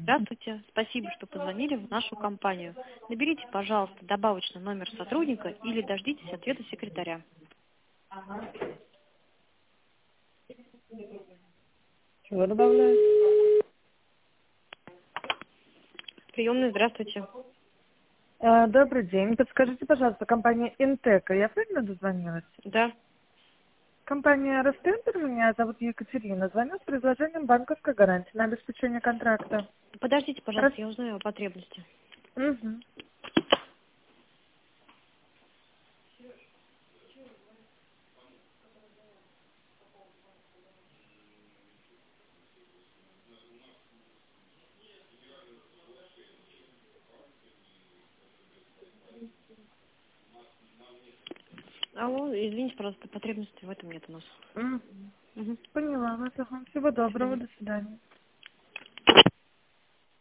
Здравствуйте, спасибо, что позвонили в нашу компанию. Наберите, пожалуйста, добавочный номер сотрудника или дождитесь ответа секретаря. Чего добавляют? Приемный, здравствуйте. Добрый день. Подскажите, пожалуйста, компания Интека. Я правильно дозвонилась? Да, Компания Ростендер, меня зовут Екатерина. Звоню с предложением банковской гарантии на обеспечение контракта. подождите, пожалуйста, Рас- я узнаю о потребности. Мгм. Алло, извините, пожалуйста, потребности в этом нет у нас. Мгм. Мгм. Поняла вас. Ага. Всего До доброго. свидания. До свидания.